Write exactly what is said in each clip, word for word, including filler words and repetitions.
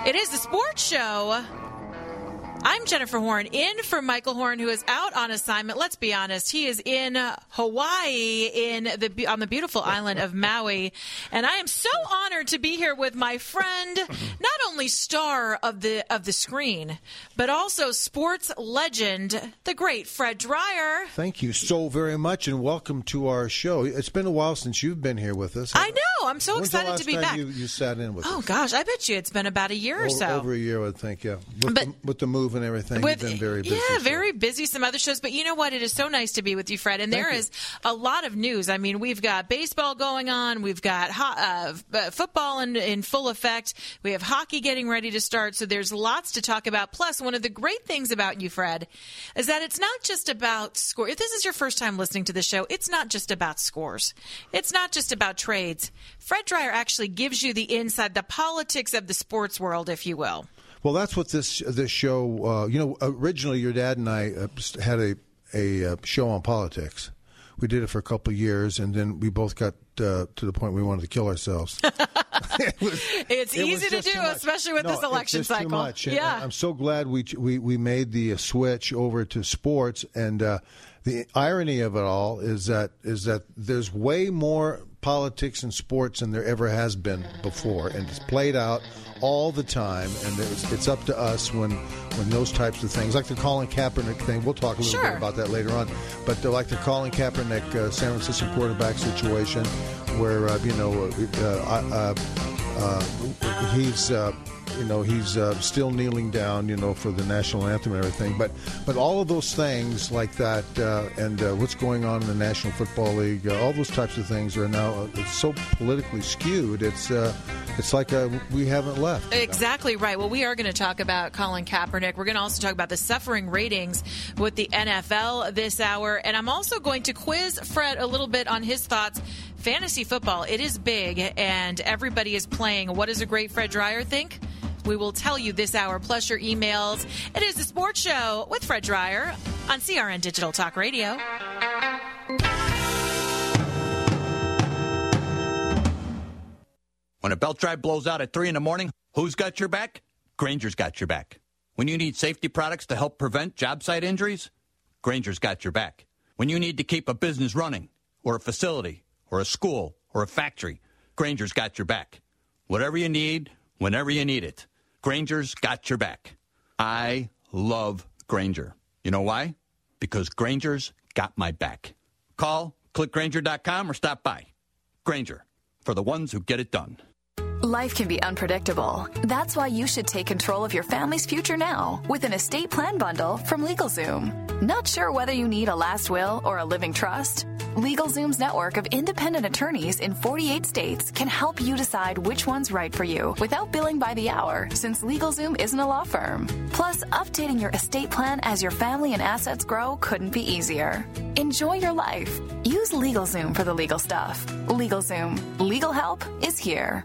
It is the sports show. I'm Jennifer Horn, in for Michael Horn, who is out on assignment. Let's be honest, he is in Hawaii, in the on the beautiful island of Maui, and I am so honored to be here with my friend, not only star of the of the screen, but also sports legend, the great Fred Dreyer. Thank you so very much, and welcome to our show. It's been a while since you've been here with us. I know. I'm so When's excited the last to be time back. You, you sat in with oh us? gosh, I bet you it's been about a year or o- so. Over a year, I think. Yeah, with, but, the, with the move and everything, with, you've been very busy. Yeah, so. very busy. Some other shows, but you know what? It is so nice to be with you, Fred. And Thank there you. is a lot of news. I mean, we've got baseball going on. We've got ho- uh, football in, in full effect. We have hockey getting ready to start. So there's lots to talk about. Plus, one of the great things about you, Fred, is that it's not just about score. If this is your first time listening to the show, it's not just about scores. It's not just about trades. Fred Dreyer actually gives you the inside, the politics of the sports world, if you will. Well, that's what this this show. Uh, you know, originally your dad and I uh, had a a uh, show on politics. We did it for a couple of years, and then we both got uh, to the point we wanted to kill ourselves. it was, it's it easy to do, especially with no, this election it's just cycle. Too much. Yeah, and I'm so glad we we we made the switch over to sports. And uh, the irony of it all is that is that there's way more politics in sports than there ever has been before, and it's played out all the time. And it's, it's up to us when when those types of things, like the Colin Kaepernick thing. We'll talk a little sure. bit about that later on. But like the Colin Kaepernick uh, San Francisco quarterback situation, where uh, you know uh, uh, uh, he's. Uh, You know, he's uh, still kneeling down, you know, for the national anthem and everything. But but all of those things like that uh, and uh, what's going on in the National Football League, uh, all those types of things are now uh, it's so politically skewed. It's uh, it's like uh, we haven't left. Exactly right. Well, we are going to talk about Colin Kaepernick. We're going to also talk about the suffering ratings with the N F L this hour. And I'm also going to quiz Fred a little bit on his thoughts. Fantasy football, it is big, and everybody is playing. What does a great Fred Dreyer think? We will tell you this hour, plus your emails. It is the Sports Show with Fred Dreyer on C R N Digital Talk Radio. When a belt drive blows out at three in the morning, who's got your back? Grainger's got your back. When you need safety products to help prevent job site injuries, Grainger's got your back. When you need to keep a business running, or a facility, or a school, or a factory, Grainger's got your back. Whatever you need, whenever you need it, Grainger's got your back. I love Grainger. You know why? Because Grainger's got my back. Call, click Grainger dot com, or stop by. Grainger, for the ones who get it done. Life can be unpredictable. That's why you should take control of your family's future now with an estate plan bundle from LegalZoom. Not sure whether you need a last will or a living trust? LegalZoom's network of independent attorneys in forty-eight states can help you decide which one's right for you without billing by the hour, since LegalZoom isn't a law firm. Plus, updating your estate plan as your family and assets grow couldn't be easier. Enjoy your life. Use LegalZoom for the legal stuff. LegalZoom. Legal help is here.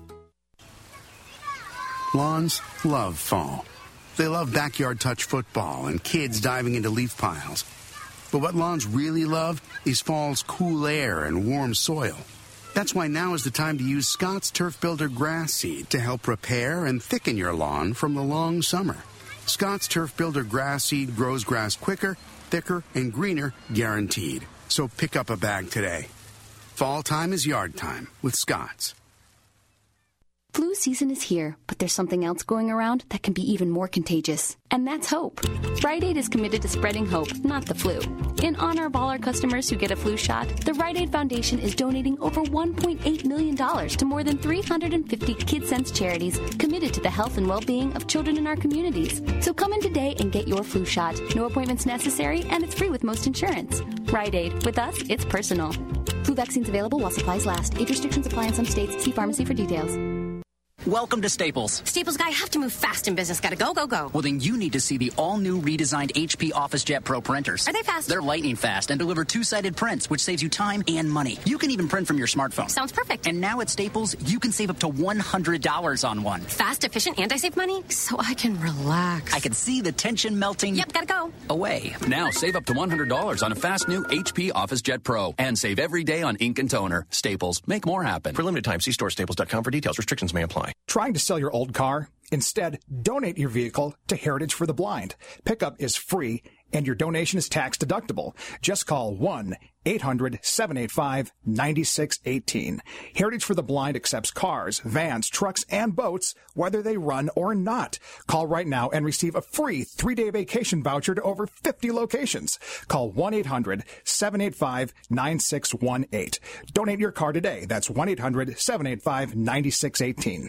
Lawns love fall. They love backyard touch football and kids diving into leaf piles. But what lawns really love is fall's cool air and warm soil. That's why now is the time to use Scott's Turf Builder grass seed to help repair and thicken your lawn from the long summer. Scott's Turf Builder grass seed grows grass quicker, thicker, and greener, guaranteed. So pick up a bag today. Fall time is yard time with Scott's. Flu season is here, but there's something else going around that can be even more contagious, and that's hope. Rite Aid is committed to spreading hope, not the flu. In honor of all our customers who get a flu shot, the Rite Aid Foundation is donating over one point eight million dollars to more than three hundred fifty KidSense charities committed to the health and well-being of children in our communities. So come in today and get your flu shot. No appointments necessary, and it's free with most insurance. Rite Aid. With us, it's personal. Flu vaccines available while supplies last. Age restrictions apply in some states. See pharmacy for details. Welcome to Staples. Staples guy, have to move fast in business. Gotta go, go, go. Well, then you need to see the all-new redesigned H P OfficeJet Pro printers. Are they fast? They're lightning fast and deliver two-sided prints, which saves you time and money. You can even print from your smartphone. Sounds perfect. And now at Staples, you can save up to one hundred dollars on one. Fast, efficient, and I save money? So I can relax. I can see the tension melting. Yep, gotta go. Away. Now save up to one hundred dollars on a fast new H P OfficeJet Pro. And save every day on ink and toner. Staples. Make more happen. For limited time, see store staples dot com for details. Restrictions may apply. Trying to sell your old car? Instead, donate your vehicle to Heritage for the Blind. Pickup is free, and your donation is tax deductible. Just call one eight hundred seven eight five nine six one eight. Heritage for the Blind accepts cars, vans, trucks, and boats, whether they run or not. Call right now and receive a free three-day vacation voucher to over fifty locations. Call one eight hundred seven eight five nine six one eight. Donate your car today. That's one eight hundred seven eight five nine six one eight.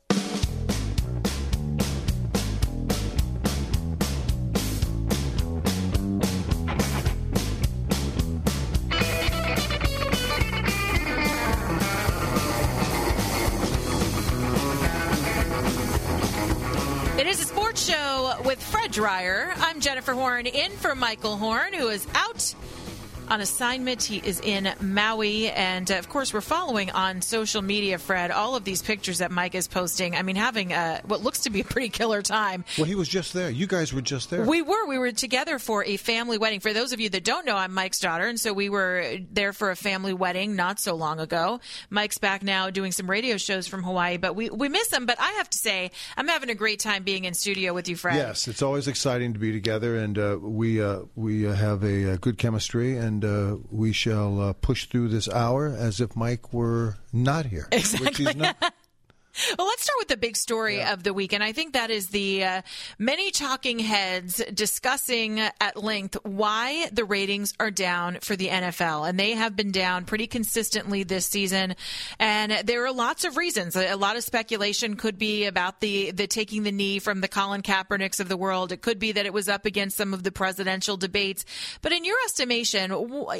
With Fred Dreyer, I'm Jennifer Horn, in for Michael Horn, who is out on assignment. He is in Maui, and uh, of course we're following on social media, Fred, all of these pictures that Mike is posting. I mean, having a, what looks to be a pretty killer time. Well, he was just there. You guys were just there. We were. We were together for a family wedding. For those of you that don't know, I'm Mike's daughter, and so we were there for a family wedding not so long ago. Mike's back now doing some radio shows from Hawaii, but we, we miss him. But I have to say, I'm having a great time being in studio with you, Fred. Yes, it's always exciting to be together, and uh, we uh, we uh, have a, a good chemistry, and uh, we shall uh, push through this hour as if Mike were not here. Exactly. Which he's not. Well, let's start with the big story yeah. of the week, and I think that is the uh, many talking heads discussing at length why the ratings are down for the N F L, and they have been down pretty consistently this season, and there are lots of reasons. A lot of speculation could be about the, the taking the knee from the Colin Kaepernicks of the world. It could be that it was up against some of the presidential debates. But in your estimation,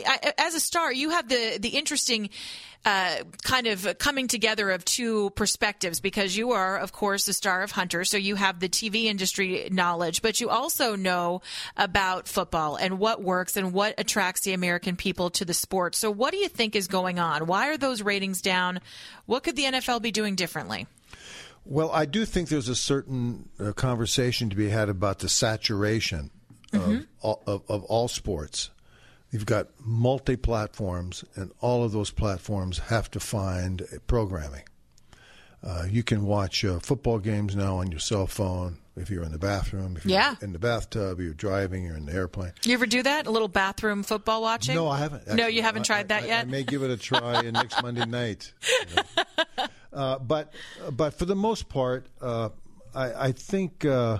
as a star, you have the, the interesting Uh, kind of coming together of two perspectives, because you are, of course, the star of Hunter, so you have the T V industry knowledge, but you also know about football and what works and what attracts the American people to the sport. So what do you think is going on? Why are those ratings down? What could the N F L be doing differently? Well, I do think there's a certain uh, conversation to be had about the saturation mm-hmm. of, all, of, of all sports. You've got multi-platforms, and all of those platforms have to find programming. Uh, you can watch uh, football games now on your cell phone if you're in the bathroom, if you're yeah. in the bathtub, you're driving, you're in the airplane. You ever do that? A little bathroom football watching? No, I haven't. Actually. No, you haven't I, tried that I, yet? I may give it a try next Monday night. You know. uh, but but for the most part, uh, I, I think uh,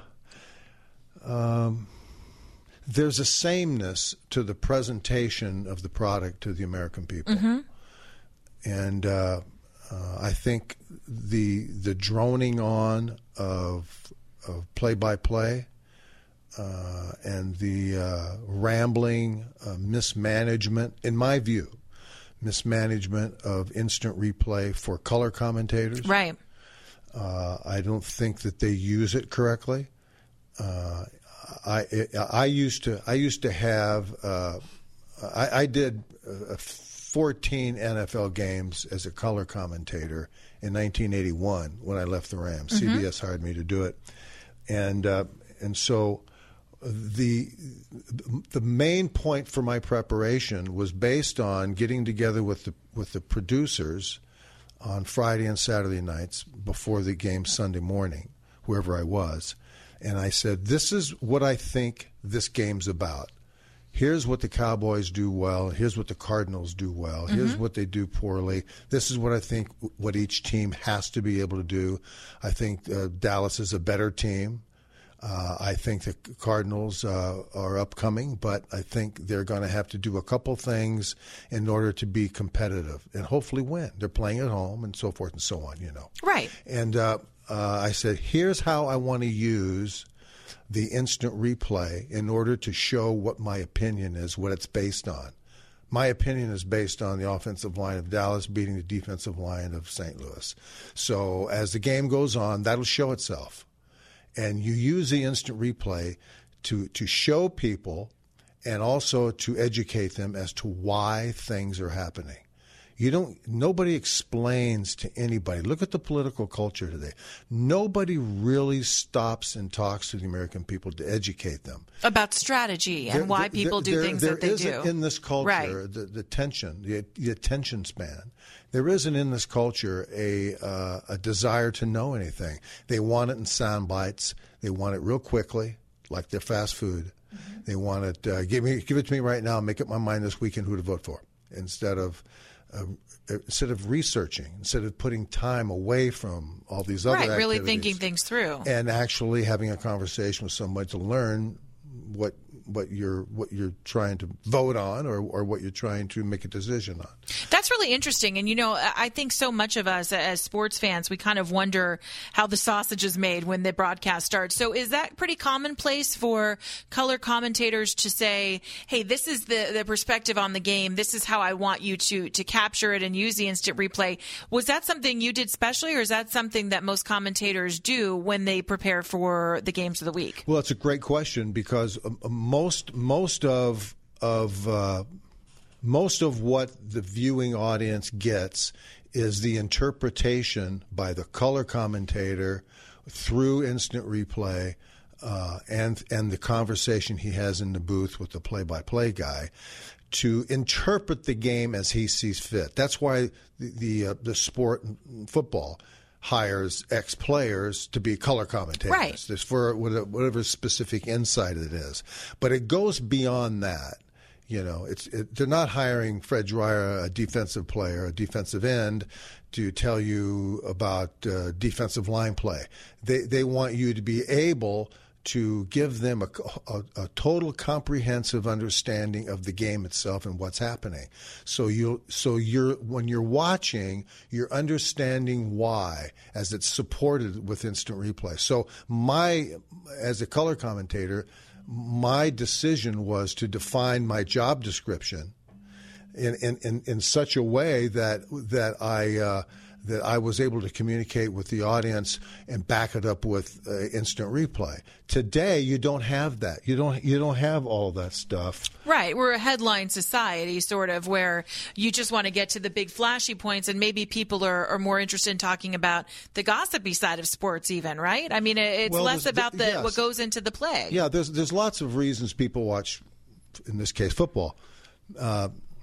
um, there's a sameness to the presentation of the product to the American people. Mm-hmm. And uh, uh, I think the the droning on of, of play-by-play uh, and the uh, rambling uh, mismanagement, in my view, mismanagement of instant replay for color commentators. Right. Uh, I don't think that they use it correctly. Uh, I I used to I used to have uh, I, I did fourteen N F L games as a color commentator in nineteen eighty-one when I left the Rams. Mm-hmm. C B S hired me to do it, and uh, and so the the main point for my preparation was based on getting together with the with the producers on Friday and Saturday nights before the game Sunday morning, wherever I was. And I said, this is what I think this game's about. Here's what the Cowboys do well. Here's what the Cardinals do well. Mm-hmm. Here's what they do poorly. This is what I think what each team has to be able to do. I think uh, Dallas is a better team. Uh, I think the Cardinals uh, are upcoming, but I think they're going to have to do a couple things in order to be competitive and hopefully win. They're playing at home and so forth and so on, you know. Right. And uh, uh, I said, here's how I want to use the instant replay in order to show what my opinion is, what it's based on. My opinion is based on the offensive line of Dallas beating the defensive line of Saint Louis. So as the game goes on, that'll show itself. And you use the instant replay to, to show people and also to educate them as to why things are happening. You don't. Nobody explains to anybody. Look at the political culture today. Nobody really stops and talks to the American people to educate them about strategy and there, why there, people do there, things there that they isn't do. In this culture, right. the, the tension, the, the attention span. There isn't in this culture a uh, a desire to know anything. They want it in sound bites. They want it real quickly, like their fast food. Mm-hmm. They want it. Uh, give me, give it to me right now. Make up my mind this weekend who to vote for. Instead of uh, instead of researching, instead of putting time away from all these other right, activities, really thinking things through, and actually having a conversation with somebody to learn what what you're what you're trying to vote on or, or what you're trying to make a decision on. That's really interesting. And, you know, I think so much of us as sports fans, we kind of wonder how the sausage is made when the broadcast starts. So is that pretty commonplace for color commentators to say, hey, this is the, the perspective on the game. This is how I want you to, to capture it and use the instant replay. Was that something you did specially, or is that something that most commentators do when they prepare for the games of the week? Well, it's a great question because most Most most of of uh, most of what the viewing audience gets is the interpretation by the color commentator through instant replay uh, and and the conversation he has in the booth with the play-by-play guy to interpret the game as he sees fit. That's why the the, uh, the sport football hires ex-players to be color commentators. Right. There's for whatever specific insight it is. But it goes beyond that. You know, it's it, they're not hiring Fred Dreyer, a defensive player, a defensive end, to tell you about uh, defensive line play. They they want you to be able to give them a, a, a total comprehensive understanding of the game itself and what's happening. So you so you're when you're watching, you're understanding why as it's supported with instant replay. So my as a color commentator, my decision was to define my job description in in, in, in such a way that that I uh, that I was able to communicate with the audience and back it up with uh, instant replay. Today, you don't have that. You don't. You don't have all that stuff. Right. We're a headline society, sort of, where you just want to get to the big flashy points, and maybe people are, are more interested in talking about the gossipy side of sports, even. Right. I mean, it's well, less about the yes. what goes into the play. Yeah. There's there's lots of reasons people watch, in this case, football. Uh,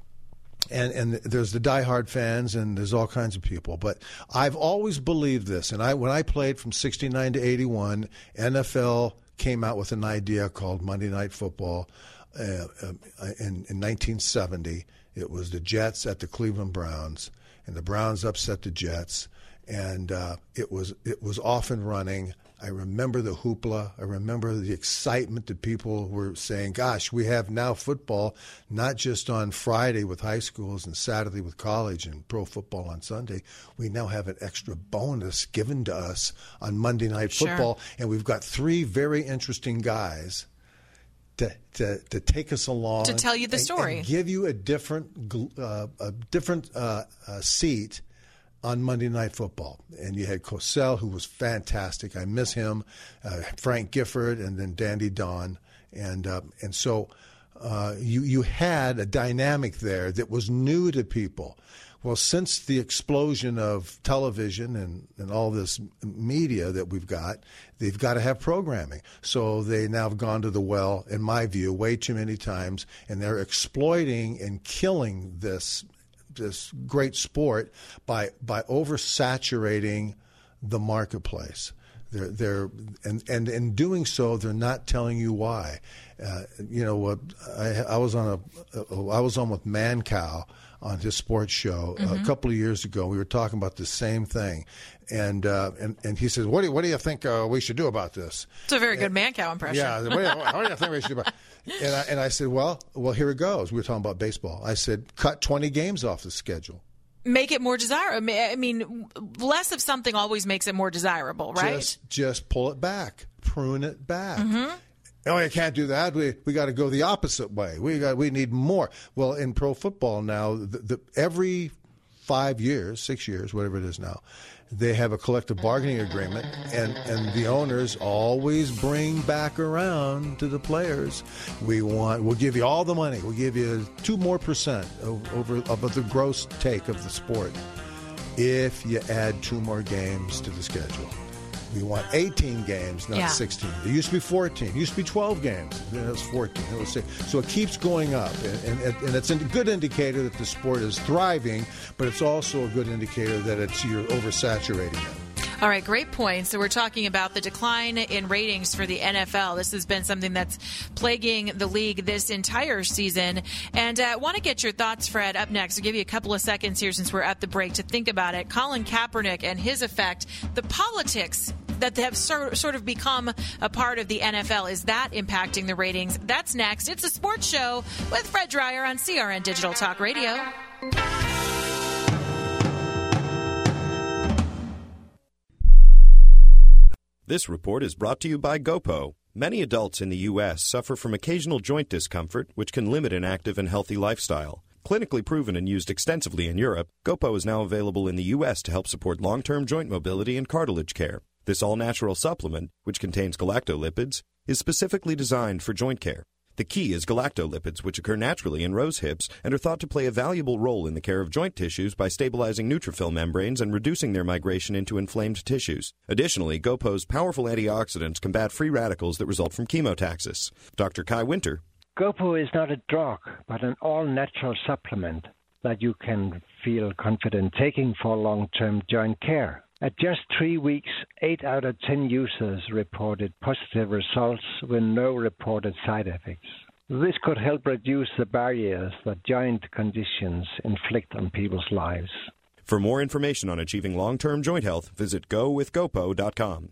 And and there's the diehard fans, and there's all kinds of people. But I've always believed this. And I when I played from sixty-nine to eighty-one, N F L came out with an idea called Monday Night Football uh, in, in nineteen seventy. It was the Jets at the Cleveland Browns, and the Browns upset the Jets. And uh, it was it was off and running. I remember the hoopla. I remember the excitement that people were saying, gosh, we have now football, not just on Friday with high schools and Saturday with college and pro football on Sunday. We now have an extra bonus given to us on Monday Night Football. Sure. And we've got three very interesting guys to to, to take us along. To tell you the and, story. And give you a different, uh, a different uh, uh, seat on Monday Night Football. And you had Cosell, who was fantastic. I miss him. Uh, Frank Gifford, and then Dandy Don. And uh, and so uh, you you had a dynamic there that was new to people. Well, since the explosion of television and, and all this media that we've got, they've got to have programming. So they now have gone to the well, in my view, way too many times, and they're exploiting and killing this this great sport by by oversaturating the marketplace. They're they're and and in doing so, they're not telling you why. Uh, you know, uh, I I was on a uh, I was on with Mancow on his sports show mm-hmm. a couple of years ago. We were talking about the same thing, and uh, and and he says, "What do you, what do you think uh, we should do about this?" It's a very good Mancow impression. Yeah, what do, you, what do you think we should do about? And I, and I said, well, well, here it goes. We were talking about baseball. I said, cut twenty games off the schedule. Make it more desirable. I mean, less of something always makes it more desirable, right? Just, just pull it back, prune it back. Mm-hmm. Oh, you can't do that. We we got to go the opposite way. We got we need more. Well, in pro football now, the, the, every five years, six years, whatever it is now, they have a collective bargaining agreement, and, and the owners always bring back around to the players. We want, we'll give you all the money. We'll give you two more percent over of the gross take of the sport if you add two more games to the schedule. We want eighteen games, not yeah. sixteen. It used to be fourteen. It used to be twelve games. Then it was fourteen. It was six. So it keeps going up. And, and, and it's a good indicator that the sport is thriving, but it's also a good indicator that it's you're oversaturating it. All right, great points. So we're talking about the decline in ratings for the N F L. This has been something that's plaguing the league this entire season. And I uh, want to get your thoughts, Fred, up next. I'll give you a couple of seconds here since we're at the break to think about it. Colin Kaepernick and his effect, the politics that have sort of become a part of the N F L. Is that impacting the ratings? That's next. It's a sports show with Fred Dreyer on C R N Digital Talk Radio. This report is brought to you by GoPo. Many adults in the U S suffer from occasional joint discomfort, which can limit an active and healthy lifestyle. Clinically proven and used extensively in Europe, GoPo is now available in the U S to help support long-term joint mobility and cartilage care. This all-natural supplement, which contains galactolipids, is specifically designed for joint care. The key is galactolipids, which occur naturally in rose hips and are thought to play a valuable role in the care of joint tissues by stabilizing neutrophil membranes and reducing their migration into inflamed tissues. Additionally, GoPo's powerful antioxidants combat free radicals that result from chemotaxis. Doctor Kai Winter. GoPo is not a drug, but an all-natural supplement that you can feel confident taking for long-term joint care. At just three weeks, eight out of ten users reported positive results with no reported side effects. This could help reduce the barriers that joint conditions inflict on people's lives. For more information on achieving long-term joint health, visit go with gopo dot com.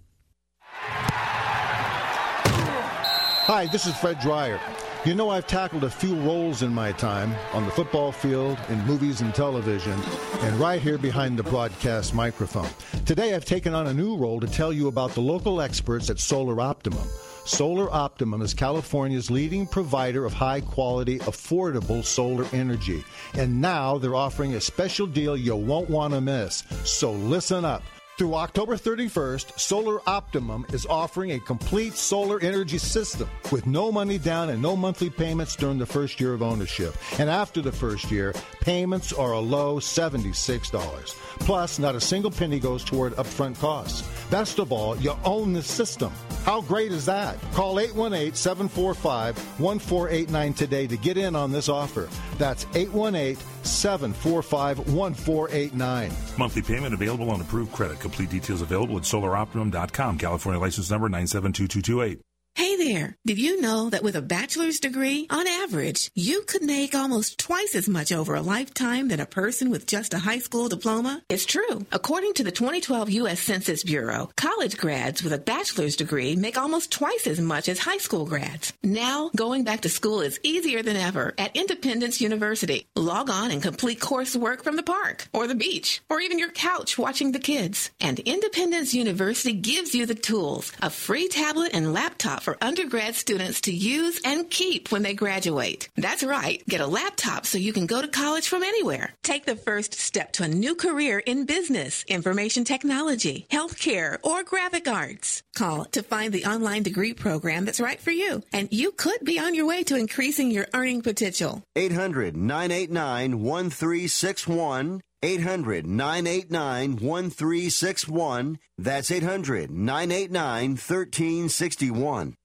Hi, this is Fred Dreyer. You know, I've tackled a few roles in my time on the football field, in movies and television, and right here behind the broadcast microphone. Today, I've taken on a new role to tell you about the local experts at Solar Optimum. Solar Optimum is California's leading provider of high-quality, affordable solar energy. And now they're offering a special deal you won't want to miss. So listen up. Through October thirty-first, Solar Optimum is offering a complete solar energy system with no money down and no monthly payments during the first year of ownership. And after the first year, payments are a low seventy-six dollars. Plus, not a single penny goes toward upfront costs. Best of all, you own the system. How great is that? Call eight one eight, seven four five, one four eight nine today to get in on this offer. That's eight one eight, seven four five, one four eight nine. Monthly payment available on approved credit. Complete details available at solar optimum dot com. California license number nine seven two two two eight. Hey there! Did you know that with a bachelor's degree, on average, you could make almost twice as much over a lifetime than a person with just a high school diploma? It's true. According to the twenty twelve U S Census Bureau, college grads with a bachelor's degree make almost twice as much as high school grads. Now, going back to school is easier than ever at Independence University. Log on and complete coursework from the park, or the beach, or even your couch watching the kids. And Independence University gives you the tools, a free tablet and laptop for undergrad students to use and keep when they graduate. That's right. Get a laptop so you can go to college from anywhere. Take the first step to a new career in business, information technology, healthcare, or graphic arts. Call to find the online degree program that's right for you, and you could be on your way to increasing your earning potential. eight hundred, nine eight nine, one three six one. eight hundred, nine eight nine, one three six one. That's eight hundred, nine eight nine, one three six one.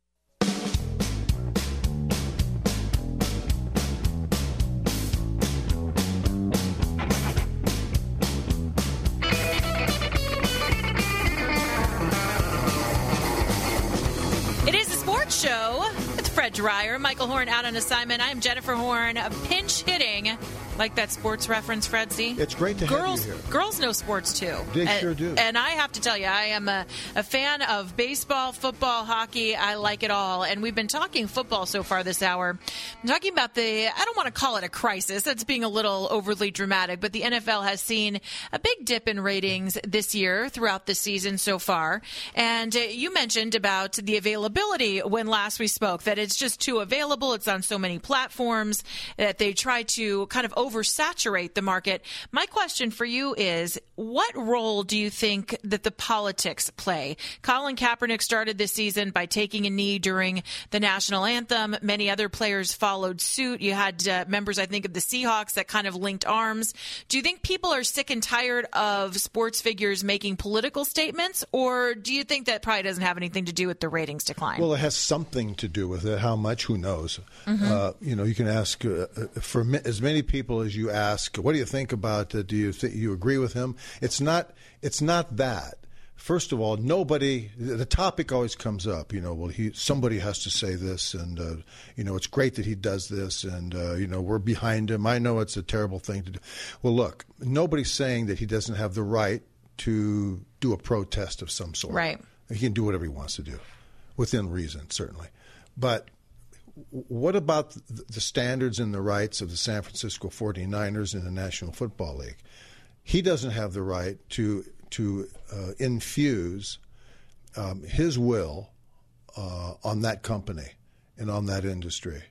It is a sports show with Fred Dreyer, Michael Horn out on assignment. I'm Jennifer Horn, pinch hitting. Like that sports reference, Fred, see? It's great to girls, have you here. Girls know sports, too. They and, sure do. And I have to tell you, I am a, a fan of baseball, football, hockey. I like it all. And we've been talking football so far this hour. I'm talking about the, I don't want to call it a crisis. That's being a little overly dramatic. But the N F L has seen a big dip in ratings this year throughout the season so far. And uh, you mentioned about the availability when last we spoke, that it's just too available. It's on so many platforms that they try to kind of over oversaturate the market. My question for you is, what role do you think that the politics play? Colin Kaepernick started this season by taking a knee during the national anthem. Many other players followed suit. You had uh, members, I think, of the Seahawks that kind of linked arms. Do you think people are sick and tired of sports figures making political statements, or do you think that probably doesn't have anything to do with the ratings decline? Well, it has something to do with it. How much? Who knows? Mm-hmm. Uh, you know, you can ask uh, for as many people as you ask, what do you think about it? Do you think you agree with him? It's not. It's not that. First of all, nobody. The topic always comes up. You know, well, he somebody has to say this, and uh, you know, it's great that he does this, and uh, you know, we're behind him. I know it's a terrible thing to do. Well, look, nobody's saying that he doesn't have the right to do a protest of some sort. Right. He can do whatever he wants to do, within reason, certainly. But what about the standards and the rights of the San Francisco forty-niners in the National Football League? He doesn't have the right to to uh, infuse um, his will uh, on that company and on that industry.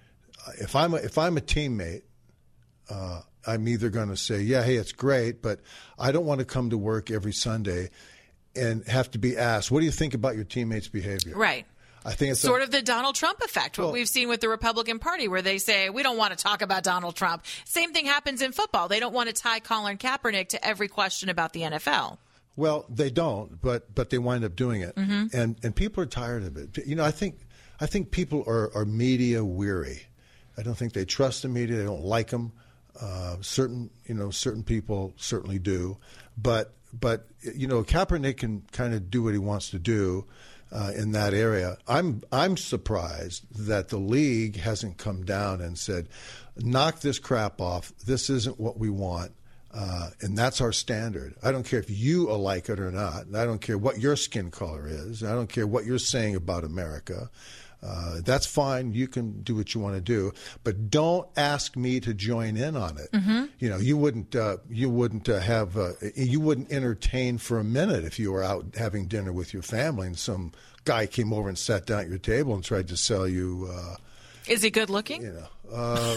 If I'm a, if I'm a teammate, uh, I'm either going to say, yeah, hey, it's great, but I don't want to come to work every Sunday and have to be asked, what do you think about your teammates' behavior? Right. I think it's sort a, of the Donald Trump effect, what well, we've seen with the Republican Party, where they say, we don't want to talk about Donald Trump. Same thing happens in football. They don't want to tie Colin Kaepernick to every question about the N F L. Well, they don't, but but they wind up doing it. Mm-hmm. And and people are tired of it. You know, I think I think people are, are media weary. I don't think they trust the media. They don't like them. Uh, certain, you know, certain people certainly do. But, but you know, Kaepernick can kind of do what he wants to do. Uh, in that area, I'm I'm surprised that the league hasn't come down and said, "Knock this crap off. This isn't what we want, uh, and that's our standard. I don't care if you like it or not. And I don't care what your skin color is. I don't care what you're saying about America. Uh, that's fine. You can do what you want to do, but don't ask me to join in on it. Mm-hmm. You know, you wouldn't uh, you wouldn't uh, have uh, you wouldn't entertain for a minute if you were out having dinner with your family and some guy came over and sat down at your table and tried to sell you. Uh, Is he good looking? You know. Uh,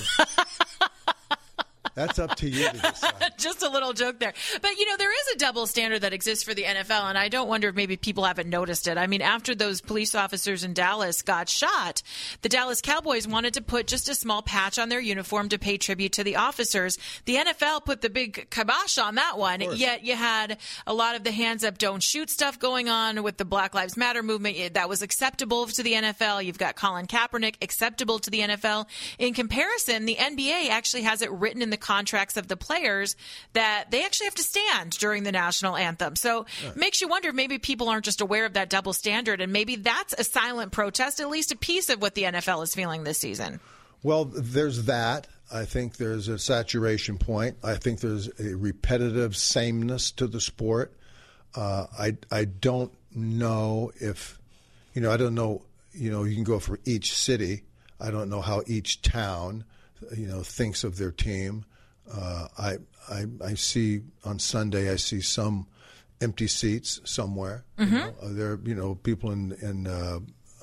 That's up to you to decide. Just a little joke there. But, you know, there is a double standard that exists for the N F L, and I don't wonder if maybe people haven't noticed it. I mean, after those police officers in Dallas got shot, the Dallas Cowboys wanted to put just a small patch on their uniform to pay tribute to the officers. The N F L put the big kibosh on that one, yet you had a lot of the hands up, don't shoot stuff going on with the Black Lives Matter movement. That was acceptable to the N F L. You've got Colin Kaepernick, acceptable to the N F L. In comparison, the N B A actually has it written in the contracts of the players that they actually have to stand during the national anthem. So it makes you wonder if maybe people aren't just aware of that double standard, and maybe that's a silent protest, at least a piece of what the N F L is feeling this season. Well, there's that. I think there's a saturation point. I think there's a repetitive sameness to the sport. Uh, I I don't know if, you know, I don't know, you know, you can go for each city. I don't know how each town, you know, thinks of their team. Uh, I, I I see on Sunday, I see some empty seats somewhere. Mm-hmm. You know, there, you know, people in in uh,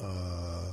uh,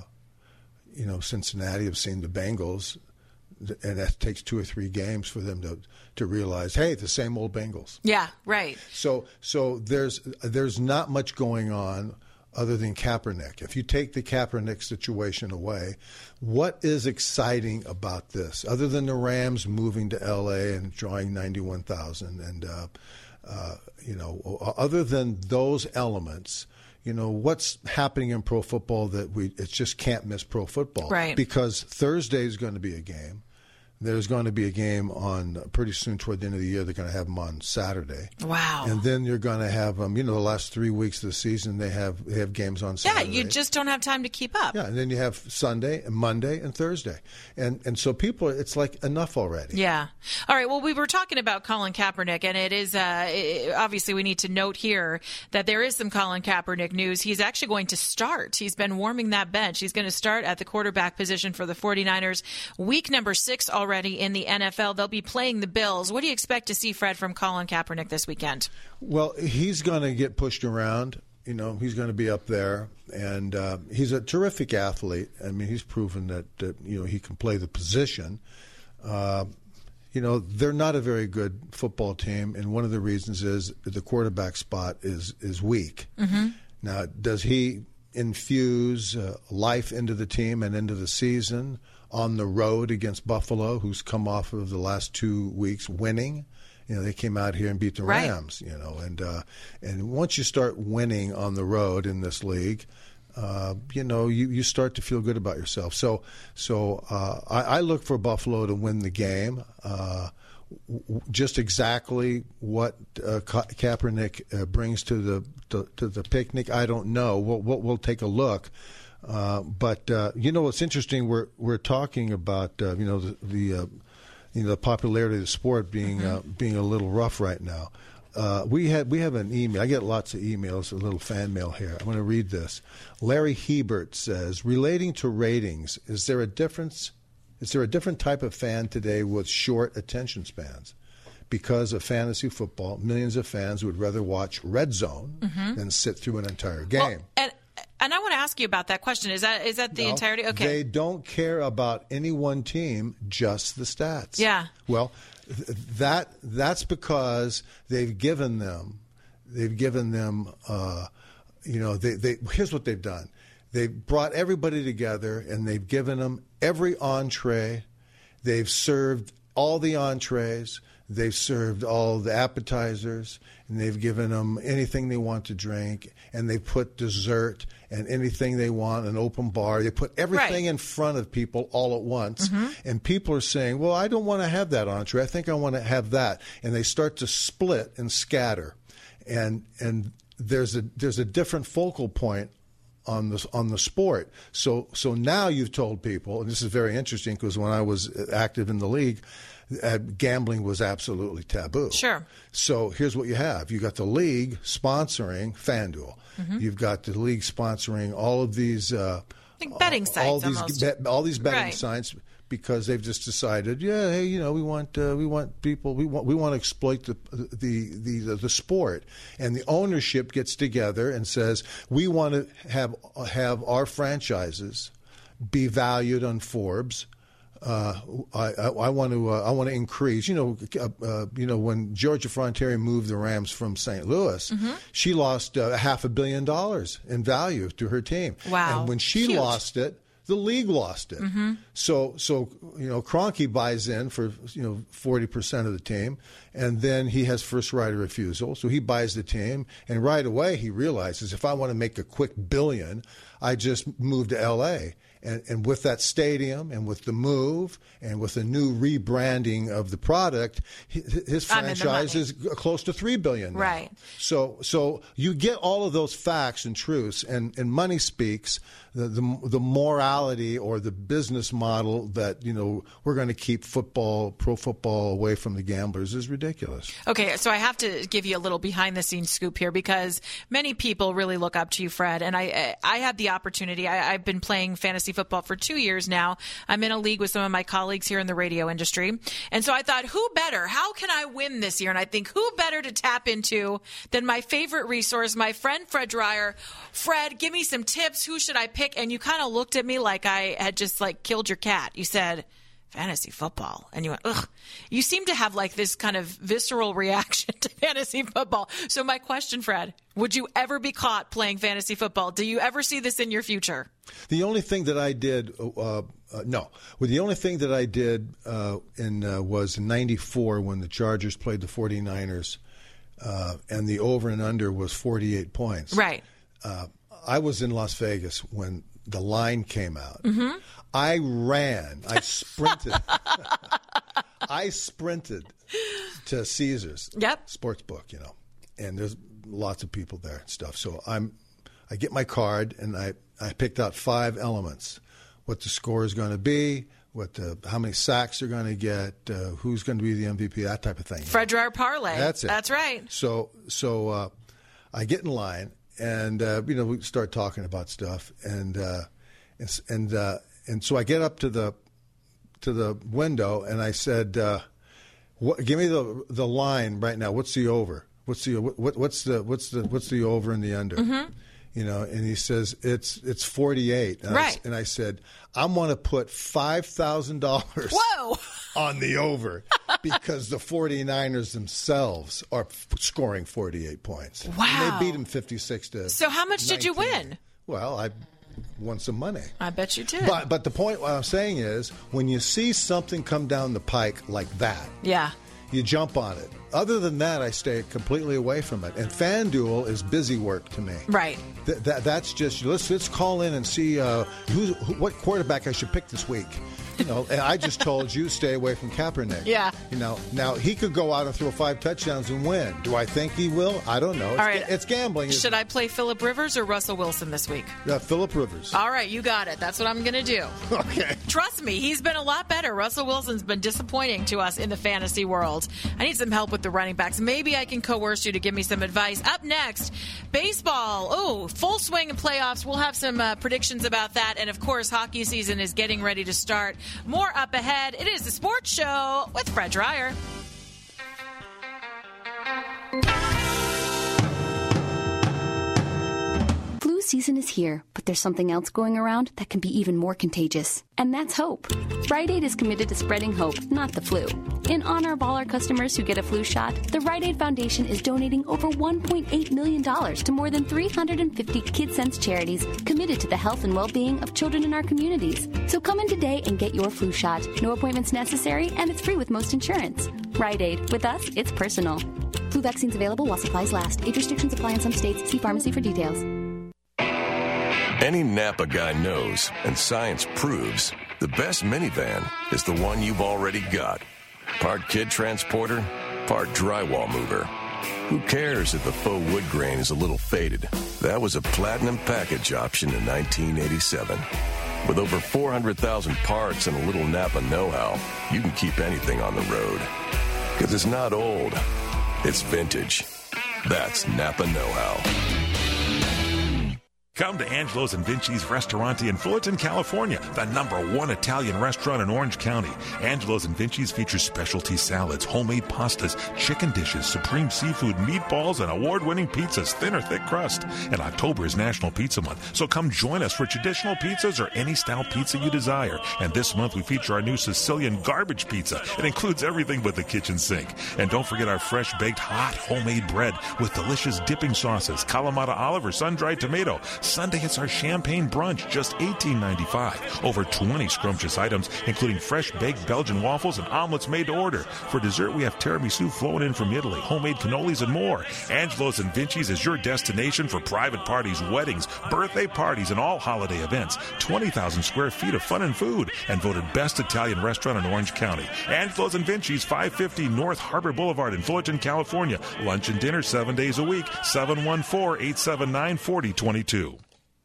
you know Cincinnati have seen the Bengals, and that takes two or three games for them to to realize, hey, the same old Bengals. Yeah, right. So so there's there's not much going on other than Kaepernick. If you take the Kaepernick situation away, what is exciting about this, other than the Rams moving to L A and drawing ninety-one thousand? And, uh, uh, you know, other than those elements, you know, what's happening in pro football that we it just can't miss pro football? Right. Because Thursday is going to be a game. There's going to be a game on pretty soon toward the end of the year. They're going to have them on Saturday. Wow. And then you're going to have them, you know, the last three weeks of the season, they have they have games on Saturday. Yeah, you just don't have time to keep up. Yeah, and then you have Sunday and Monday and Thursday. And and so people, it's like enough already. Yeah. All right, well, we were talking about Colin Kaepernick, and it is, uh, it, obviously we need to note here that there is some Colin Kaepernick news. He's actually going to start. He's been warming that bench. He's going to start at the quarterback position for the forty-niners. Week number six already in the N F L. They'll be playing the Bills. What do you expect to see, Fred, from Colin Kaepernick this weekend? Well, he's going to get pushed around. You know, he's going to be up there, and uh, he's a terrific athlete. I mean, he's proven that, that you know he can play the position. Uh, you know, they're not a very good football team, and one of the reasons is the quarterback spot is is weak. Mm-hmm. Now, does he infuse uh, life into the team and into the season on the road against Buffalo, who's come off of the last two weeks winning? You know, they came out here and beat the right. Rams, you know, and uh, and once you start winning on the road in this league, uh, you know, you, you start to feel good about yourself. So so uh, I, I look for Buffalo to win the game. Uh, w- just exactly what uh, Ka- Kaepernick uh, brings to the to, to the picnic, I don't know. We'll, we'll, we'll take a look. Uh, but uh, you know, what's interesting, we're we're talking about uh, you know the, the uh, you know the popularity of the sport being mm-hmm. uh, being a little rough right now. Uh, we had we have an email. I get lots of emails, a little fan mail here. I'm going to read this. Larry Hebert says, relating to ratings, is there a difference? Is there a different type of fan today with short attention spans? Because of fantasy football, millions of fans would rather watch Red Zone mm-hmm. than sit through an entire game. Well, and and I want to ask you about that question. Is that is that the no, entirety? Okay. They don't care about any one team, just the stats. Yeah. Well, th- that that's because they've given them, they've given them, uh, you know, they, they here's what they've done. They've brought everybody together and they've given them every entree. They've served all the entrees. They've served all the appetizers, and they've given them anything they want to drink, and they put dessert and anything they want, an open bar. They put everything right. in front of people all at once, mm-hmm. and people are saying, well, I don't want to have that entree. I think I want to have that. And they start to split and scatter, and and there's a there's a different focal point on the on the sport. So so now you've told people, and this is very interesting because when I was active in the league, Uh, gambling was absolutely taboo. Sure. So here's what you have. You got the league sponsoring FanDuel. Mm-hmm. You've got the league sponsoring all of these uh, like betting sites, all these almost. bet, all these betting right. sites, because they've just decided, yeah, hey, you know, we want uh, we want people we want we want to exploit the the, the the the sport, and the ownership gets together and says we want to have have our franchises be valued on Forbes. Uh, I, I, I want to. Uh, I want to increase. You know, uh, uh, you know, when Georgia Frontiere moved the Rams from Saint Louis, mm-hmm. she lost uh, half a billion dollars in value to her team. Wow! And when she Huge. lost it, the league lost it. Mm-hmm. So, so you know, Kroenke buys in for you know forty percent of the team, and then he has first right of refusal. So he buys the team, and right away he realizes, if I want to make a quick billion, I just move to L A. And, and with that stadium and with the move and with the new rebranding of the product, his, his franchise is close to three billion dollars now. Right. So so you get all of those facts and truths, and, and money speaks. The, the the morality or the business model that, you know, we're going to keep football, pro football away from the gamblers is ridiculous. Okay, so I have to give you a little behind-the-scenes scoop here, because many people really look up to you, Fred, and I I had the opportunity. I, I've been playing fantasy football for two years now. I'm in a league with some of my colleagues here in the radio industry, and so I thought, who better? How can I win this year? And I think, who better to tap into than my favorite resource, my friend Fred Dreyer. Fred, give me some tips. Who should I pick? And you kind of looked at me like I had just like killed your cat. You said, fantasy football. And you went, ugh. You seem to have like this kind of visceral reaction to fantasy football. So my question, Fred, would you ever be caught playing fantasy football? Do you ever see this in your future? The only thing that I did, uh, uh, no. Well, the only thing that I did uh, in uh, was in ninety-four when the Chargers played the forty-niners, uh, and the over and under was forty-eight points. Right. Uh, I was in Las Vegas when the line came out. Mm-hmm. I ran. I sprinted. I sprinted to Caesars. Yep. Sportsbook, you know, and there's lots of people there and stuff. So I'm, I get my card and I, I picked out five elements: what the score is going to be, what the, how many sacks they're going to get, uh, who's going to be the M V P, that type of thing. Fred Dreyer parlay. That's it. That's right. So so uh, I get in line and uh, you know we start talking about stuff and uh, and and, uh, and so I get up to the to the window and I said, uh, what, "Give me the the line right now. What's the over? What's the what, what's the what's the what's the over and the under?" Mm-hmm. You know, and he says, it's it's forty-eight. And right. I, and I said, I'm going to put five thousand dollars Whoa. on the over because the 49ers themselves are f- scoring forty-eight points. Wow. And they beat them fifty-six to So how much nineteen. did you win? Well, I won some money. I bet you did. But, but the point what I'm saying is, when you see something come down the pike like that, yeah. you jump on it. Other than that, I stay completely away from it. And FanDuel is busy work to me. Right. Th- that, that's just, let's, let's call in and see uh, who, who, what quarterback I should pick this week. You know, and I just told you stay away from Kaepernick. Yeah. You know, now he could go out and throw five touchdowns and win. Do I think he will? I don't know. It's, All right. ga- it's gambling. Should I play Phillip Rivers or Russell Wilson this week? Uh, Phillip Rivers. All right, you got it. That's what I'm going to do. Okay. Trust me, he's been a lot better. Russell Wilson's been disappointing to us in the fantasy world. I need some help with the running backs. Maybe I can coerce you to give me some advice. Up next, baseball. Oh, full swing in playoffs. We'll have some uh, predictions about that. And, of course, hockey season is getting ready to start. More up ahead. It is the Sports Show with Fred Dreyer. Flu season is here, but there's something else going around that can be even more contagious. And that's hope. Rite Aid is committed to spreading hope, not the flu. In honor of all our customers who get a flu shot, the Rite Aid Foundation is donating over one point eight million dollars to more than three hundred fifty KidSense charities committed to the health and well-being of children in our communities. So come in today and get your flu shot. No appointments necessary, and it's free with most insurance. Rite Aid. With us, it's personal. Flu vaccines available while supplies last. Age restrictions apply in some states. See pharmacy for details. Any Napa guy knows, and science proves, the best minivan is the one you've already got. Part kid transporter, part drywall mover. Who cares if the faux wood grain is a little faded? That was a platinum package option in nineteen eighty-seven. With over four hundred thousand parts and a little Napa know-how, you can keep anything on the road. Because it's not old, it's vintage. That's Napa know-how. Come to Angelo's and Vinci's Restaurante in Fullerton, California, the number one Italian restaurant in Orange County. Angelo's and Vinci's features specialty salads, homemade pastas, chicken dishes, supreme seafood, meatballs, and award-winning pizzas, thin or thick crust. And October is National Pizza Month, so come join us for traditional pizzas or any style pizza you desire. And this month we feature our new Sicilian garbage pizza. It includes everything but the kitchen sink. And don't forget our fresh-baked, hot, homemade bread with delicious dipping sauces, Kalamata olive or sun-dried tomato. Sunday, it's our champagne brunch, just eighteen ninety-five. Over twenty scrumptious items, including fresh-baked Belgian waffles and omelets made to order. For dessert, we have tiramisu flown in from Italy, homemade cannolis, and more. Angelo's and Vinci's is your destination for private parties, weddings, birthday parties, and all holiday events. twenty thousand square feet of fun and food, and voted best Italian restaurant in Orange County. Angelo's and Vinci's, five fifty North Harbor Boulevard in Fullerton, California. Lunch and dinner seven days a week. seven one four, eight seven nine, four zero two two.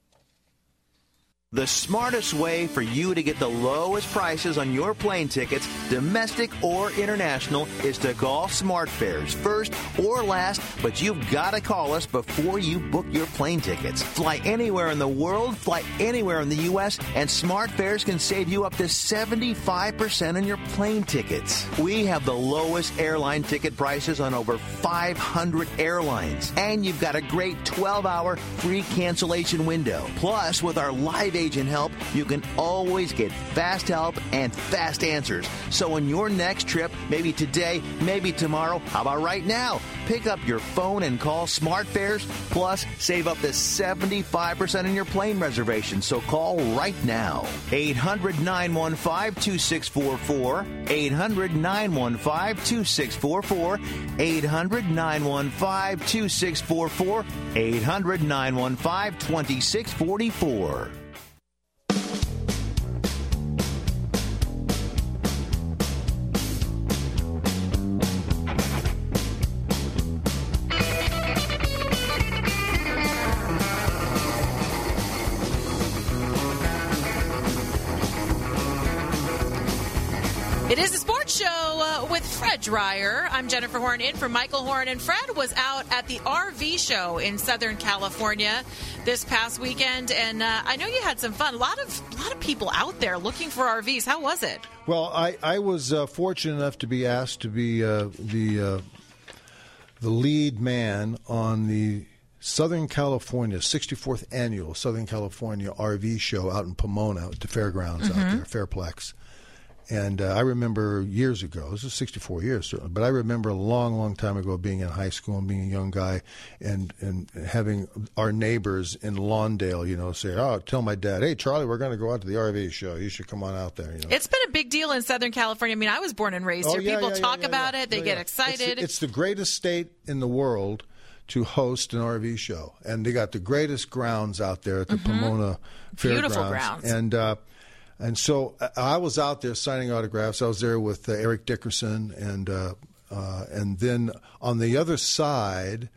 The smartest way for you to get the lowest prices on your plane tickets, domestic or international, is to call SmartFares first or last, but you've got to call us before you book your plane tickets. Fly anywhere in the world, fly anywhere in the U S, and SmartFares can save you up to seventy-five percent on your plane tickets. We have the lowest airline ticket prices on over five hundred airlines, and you've got a great twelve hour free cancellation window. Plus, with our live agent help, you can always get fast help and fast answers. So on your next trip, maybe today, maybe tomorrow, how about right now? Pick up your phone and call SmartFares, plus save up to seventy-five percent on your plane reservation. So call right now. eight hundred, nine one five, two six four four. eight hundred, nine one five, two six four four. eight hundred, nine one five, two six four four. eight hundred, nine one five, two six four four. It is the Sports Show uh, with Fred Dreyer. I'm Jennifer Horn, in for Michael Horn, and Fred was out at the R V show in Southern California this past weekend, and uh, I know you had some fun. A lot of a lot of people out there looking for R Vs. How was it? Well, I, I was uh, fortunate enough to be asked to be uh, the uh, the lead man on the Southern California, sixty-fourth annual Southern California R V show out in Pomona at the fairgrounds Mm-hmm. out there, Fairplex. And uh, I remember years ago, this is sixty-four years certainly, but I remember a long, long time ago being in high school and being a young guy and, and having our neighbors in Lawndale, you know, say, oh, tell my dad, hey, Charlie, we're going to go out to the R V show. You should come on out there. You know? It's been a big deal in Southern California. I mean, I was born and raised Oh, here. yeah, People yeah, yeah, talk yeah, about yeah. it. They Yeah, get yeah. excited. It's, it's the greatest state in the world to host an R V show. And they got the greatest grounds out there at the Mm-hmm. Pomona Fairgrounds. Beautiful grounds. And, uh, And so I was out there signing autographs. I was there with uh, Eric Dickerson, and uh, uh, and then on the other side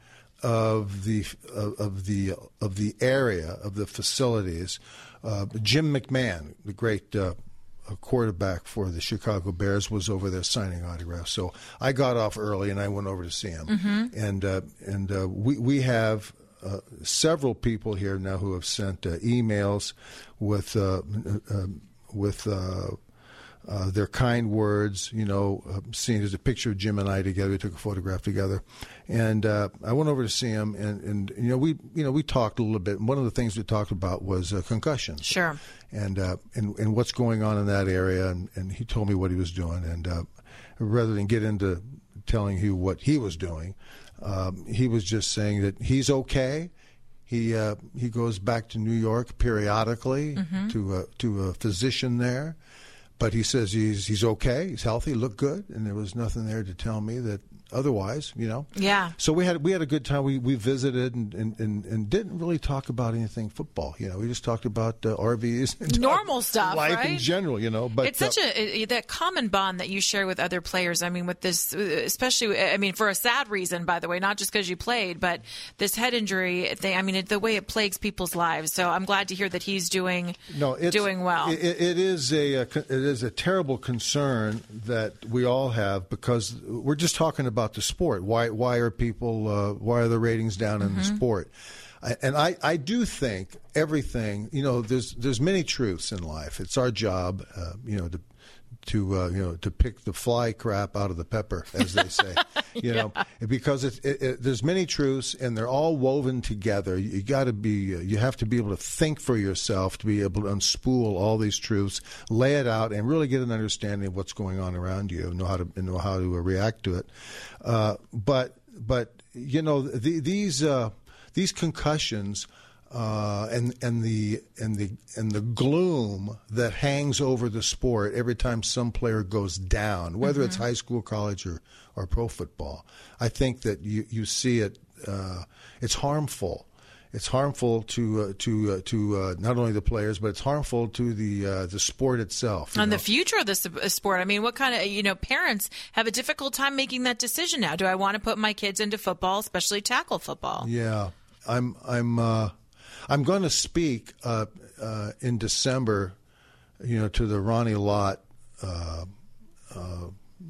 of the uh, of the of the area of the facilities, uh, Jim McMahon, the great uh, quarterback for the Chicago Bears, was over there signing autographs. So I got off early and I went over to see him. Mm-hmm. And uh, and uh, we we have. Uh, several people here now who have sent uh, emails with uh, uh, with uh, uh, their kind words. You know, uh, seeing there's a picture of Jim and I together. We took a photograph together, and uh, I went over to see him, and, and you know we you know we talked a little bit. And one of the things we talked about was uh, concussions. Sure. And uh, and and what's going on in that area, and, and he told me what he was doing, and uh, rather than get into telling you what he was doing. Um, he was just saying that he's okay. He uh, he goes back to New York periodically Mm-hmm. to a, to a physician there, but he says he's he's okay. He's healthy, looked good, and there was nothing there to tell me that otherwise. You know. Yeah. So we had we had a good time. We we visited and and, and, and didn't really talk about anything football. You know, we just talked about uh, R Vs, and normal stuff, life right? in general. You know, but it's such uh, a that common bond that you share with other players. I mean, with this, especially, I mean, for a sad reason, by the way, not just because you played, but this head injury thing. I mean, it, the way it plagues people's lives. So I'm glad to hear that he's doing no, it's, doing well. It, it is a, a it is a terrible concern that we all have because we're just talking about the sport. Why why are people uh, why are the ratings down in Mm-hmm. the sport? I, and I, I do think everything, you know, there's there's many truths in life. It's our job, uh, you know, to to uh, you know to pick the fly crap out of the pepper, as they say, you Yeah. know, because it, it, it, there's many truths and they're all woven together. You, you got to be, uh, you have to be able to think for yourself to be able to unspool all these truths, lay it out, and really get an understanding of what's going on around you, and know how to and know how to uh, react to it. Uh, but but you know the, these uh, these concussions. Uh, and and the and the and the gloom that hangs over the sport every time some player goes down, whether Mm-hmm. it's high school, college, or, or pro football, I think that you you see it. Uh, it's harmful. It's harmful to uh, to uh, to uh, not only the players, but it's harmful to the uh, the sport itself. And know? the future of the s- sport. I mean, what kind of, you know, parents have a difficult time making that decision now. Do I want to put my kids into football, especially tackle football? Yeah, I'm I'm. Uh, I'm going to speak uh, uh, in December, you know, to the Ronnie Lott uh, uh,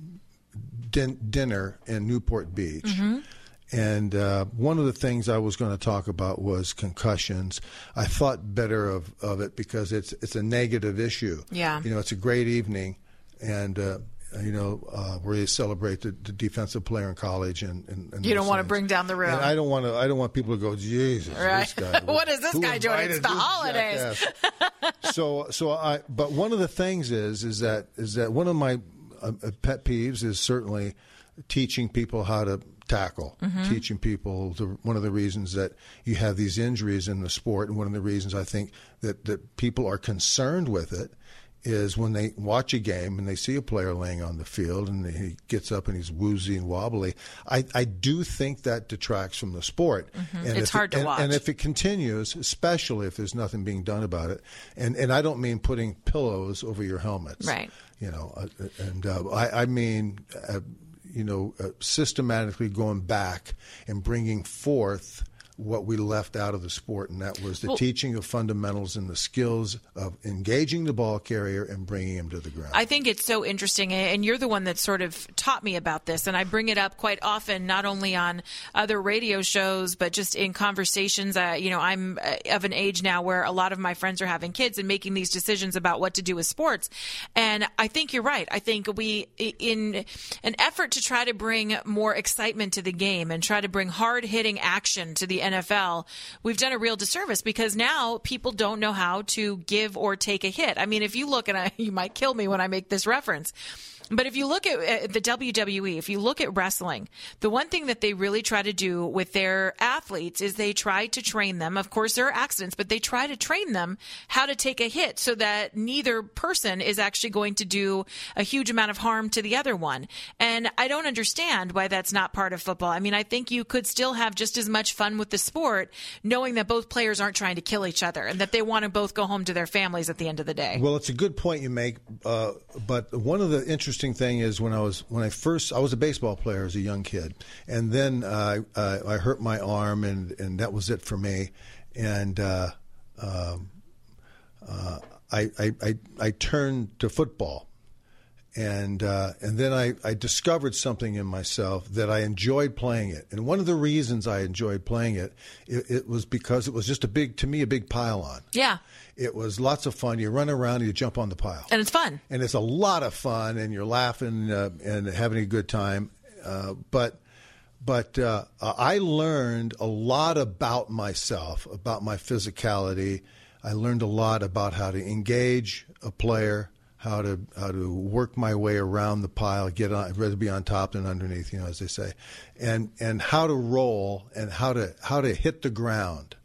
din- dinner in Newport Beach. Mm-hmm. And uh, one of the things I was going to talk about was concussions. I thought better of, of it because it's it's a negative issue. Yeah. You know, it's a great evening, and uh, you know, uh, where you celebrate the, the defensive player in college, and, and, and You don't those want to things. bring down the room. And I don't want to. I don't want people to go, Jesus, Right. this guy. What is this who guy doing? It's invited the this holidays. jackass? so, so I. But one of the things is, is that is that one of my uh, pet peeves is certainly teaching people how to tackle, Mhm. teaching people. The, one of the reasons that you have these injuries in the sport, and one of the reasons I think that that people are concerned with it, is when they watch a game and they see a player laying on the field and he gets up and he's woozy and wobbly. I, I do think that detracts from the sport. Mhm. And It's if hard it, to and, watch. And if it continues, especially if there's nothing being done about it, and, and I don't mean putting pillows over your helmets. Right. You know, uh, and uh, I, I mean, uh, you know, uh, systematically going back and bringing forth what we left out of the sport, and that was the Well- teaching of fundamentals and the skills of engaging the ball carrier and bringing him to the ground. I think it's so interesting, and you're the one that sort of taught me about this, and I bring it up quite often, not only on other radio shows, but just in conversations. Uh, you know, I'm uh, of an age now where a lot of my friends are having kids and making these decisions about what to do with sports, and I think you're right. I think we, in an effort to try to bring more excitement to the game and try to bring hard-hitting action to the N F L, we've done a real disservice because now people don't know how to give or take a hit. I mean, if you look, and I, you might kill me when I make this reference, but if you look at the W W E, if you look at wrestling, the one thing that they really try to do with their athletes is they try to train them. Of course, there are accidents, but they try to train them how to take a hit so that neither person is actually going to do a huge amount of harm to the other one. And I don't understand why that's not part of football. I mean, I think you could still have just as much fun with the sport knowing that both players aren't trying to kill each other and that they want to both go home to their families at the end of the day. Well, it's a good point you make, uh, but one of the interesting Interesting thing is when I was when I first I was a baseball player as a young kid, and then uh, uh, I hurt my arm, and, and that was it for me. And uh, um, uh, I, I, I I turned to football, and uh, and then I, I discovered something in myself that I enjoyed playing it. And one of the reasons I enjoyed playing it, it, it was because it was just a big to me a big pile on. Yeah. It was lots of fun. You run around and you jump on the pile. And it's fun. And it's a lot of fun, and you're laughing uh, and having a good time. Uh, but but uh, I learned a lot about myself, about my physicality. I learned a lot about how to engage a player, how to how to work my way around the pile, get on, I'd rather be on top than underneath, you know, as they say, and and how to roll and how to how to hit the ground.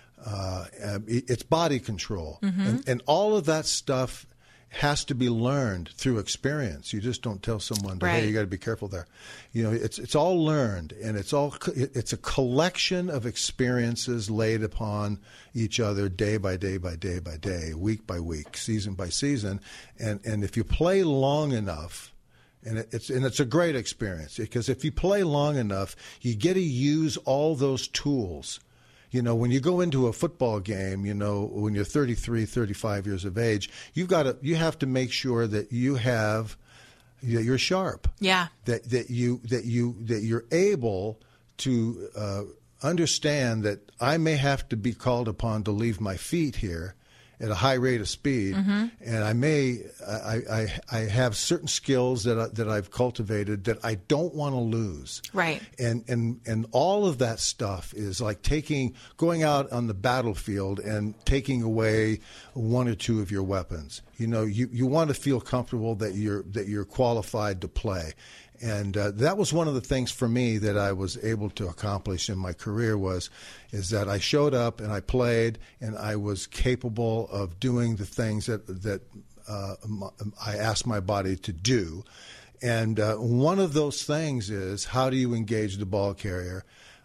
Uh, it's body control. Mm-hmm. And, and all of that stuff has to be learned through experience. You just don't tell someone, right. hey, you got to be careful there. You know, it's it's all learned, and it's all it's a collection of experiences laid upon each other day by day by day by day, week by week, season by season. And and if you play long enough, and it's and it's a great experience, because if you play long enough, you get to use all those tools. You know, when you go into a football game, you know, when you're thirty-three, thirty-five years of age, you've got to, you have to make sure that you have, that you're sharp. Yeah. That that you that you that you're able to uh, understand that I may have to be called upon to leave my feet here at a high rate of speed, mm-hmm. and I may I, I I have certain skills that I, that I've cultivated that I don't want to lose. Right. And and and all of that stuff is like taking going out on the battlefield and taking away one or two of your weapons. You know, you, you want to feel comfortable that you're that you're qualified to play. And uh, that was one of the things for me that I was able to accomplish in my career was, is that I showed up and I played and I was capable of doing the things that that uh, I asked my body to do. And uh, one of those things is, how do you engage the ball carrier?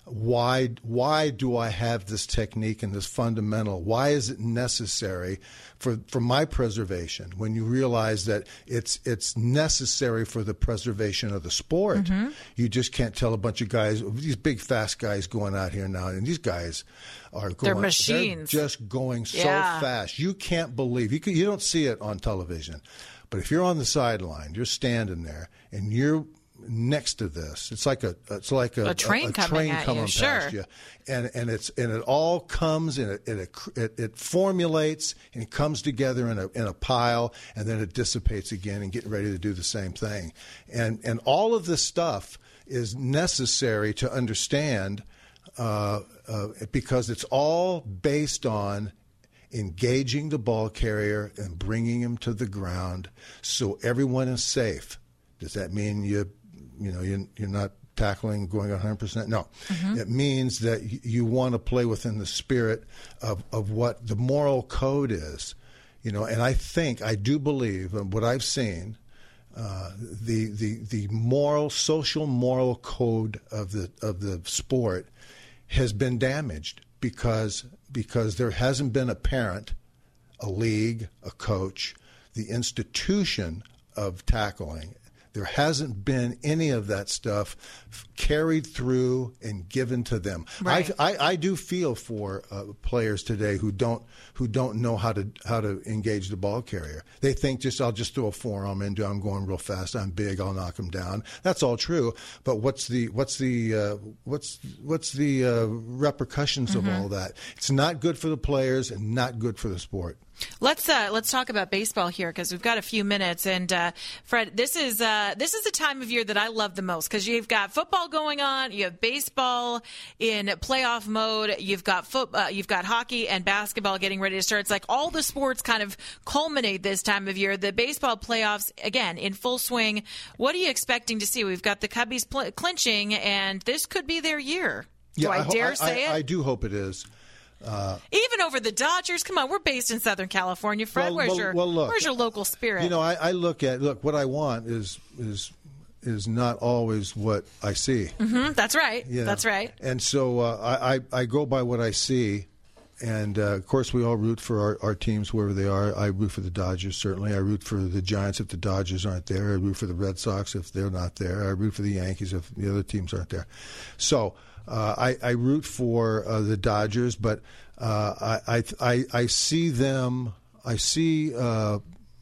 Why why do I have this technique and this fundamental? Why is it necessary for for my preservation? When you realize that it's it's necessary for the preservation of the sport, mm-hmm. you just can't tell a bunch of guys, these big fast guys going out here now, and these guys are going, they're machines, they're just going so yeah. fast. You can't believe you can, you don't see it on television, but if you're on the sideline, you're standing there and you're next to this, it's like a it's like a, a train a, a coming, train at coming you. past Sure. you, and and it's and it all comes and it it, it it formulates and it comes together in a in a pile, and then it dissipates again and getting ready to do the same thing, and and all of this stuff is necessary to understand uh, uh, because it's all based on engaging the ball carrier and bringing him to the ground so everyone is safe. Does that mean you? You know, you're, you're not tackling going one hundred percent. No. Mm-hmm. It means that you, you want to play within the spirit of, of what the moral code is. You know, and I think, I do believe, and what I've seen, uh, the, the the moral, social moral code of the of the sport has been damaged because because there hasn't been a parent, a league, a coach, the institution of tackling. There hasn't been any of that stuff carried through and given to them. Right. I, I, I do feel for uh, players today who don't who don't know how to how to engage the ball carrier. They think just I'll just throw a forearm into, I'm going real fast, I'm big, I'll knock him down. That's all true. But what's the what's the uh, what's what's the uh, repercussions mm-hmm. of all that? It's not good for the players and not good for the sport. Let's uh, let's talk about baseball here because we've got a few minutes. And uh, Fred, this is uh, this is the time of year that I love the most because you've got football going on, you have baseball in playoff mode, you've got foot, uh, you've got hockey and basketball getting ready to start. It's like all the sports kind of culminate this time of year. The baseball playoffs again in full swing. What are you expecting to see? We've got the Cubbies pl- clinching, and this could be their year. Do yeah, I, I ho- dare I, say I, it? I do hope it is. Uh, Even over the Dodgers, come on, we're based in Southern California. Fred, well, where's well, your well, look, where's your local spirit? You know, I, I look at look what I want is is is not always what I see. Mm-hmm, that's right. You know? That's right. And so uh, I, I I go by what I see, and uh, of course we all root for our, our teams wherever they are. I root for the Dodgers certainly. I root for the Giants if the Dodgers aren't there. I root for the Red Sox if they're not there. I root for the Yankees if the other teams aren't there. So uh, I, I root for uh, the Dodgers, but. Uh, I, I I see them. I see. Uh,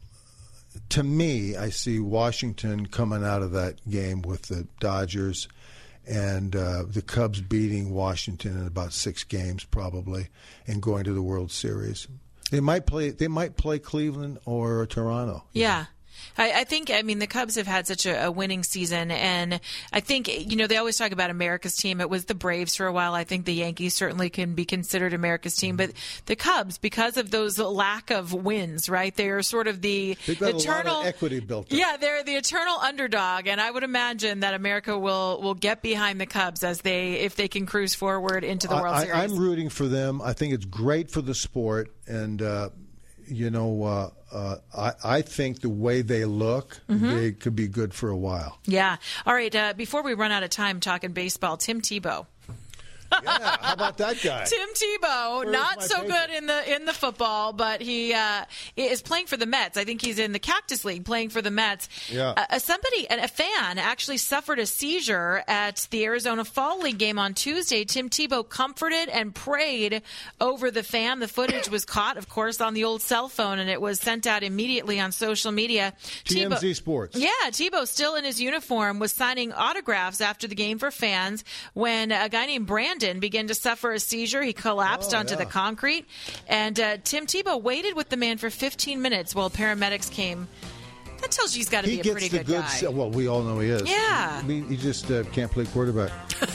to me, I see Washington coming out of that game with the Dodgers, and uh, the Cubs beating Washington in about six games probably, and going to the World Series. They might play. They might play Cleveland or Toronto. Yeah. I, I think, I mean, the Cubs have had such a, a winning season, and I think, you know, they always talk about America's team. It was the Braves for a while. I think the Yankees certainly can be considered America's team, but the Cubs, because of those lack of wins, right, they're sort of the They've got eternal a lot of equity built up. Yeah, they're the eternal underdog, and I would imagine that America will, will get behind the Cubs as they, if they can cruise forward into the World I, Series. I, I'm rooting for them. I think it's great for the sport, and uh, you know, uh, uh, I, I think the way they look, mm-hmm. they could be good for a while. Yeah. All right. Uh, before we run out of time talking baseball, Tim Tebow. Yeah, how about that guy? Tim Tebow, Where's not my so paper? good in the in the football, but he uh, is playing for the Mets. I think he's in the Cactus League playing for the Mets. Yeah. Uh, somebody, a fan, actually suffered a seizure at the Arizona Fall League game on Tuesday. Tim Tebow comforted and prayed over the fan. The footage was caught, of course, on the old cell phone, and it was sent out immediately on social media. T M Z Tebow, Sports. Yeah, Tebow, still in his uniform, was signing autographs after the game for fans when a guy named Brandon began to suffer a seizure. He collapsed Oh, onto yeah. the concrete, and uh, Tim Tebow waited with the man for fifteen minutes while paramedics came. That tells you he's got to He be a gets pretty the good, good. guy. se- Well, we all know he is. Yeah. I mean, he just uh, can't play quarterback.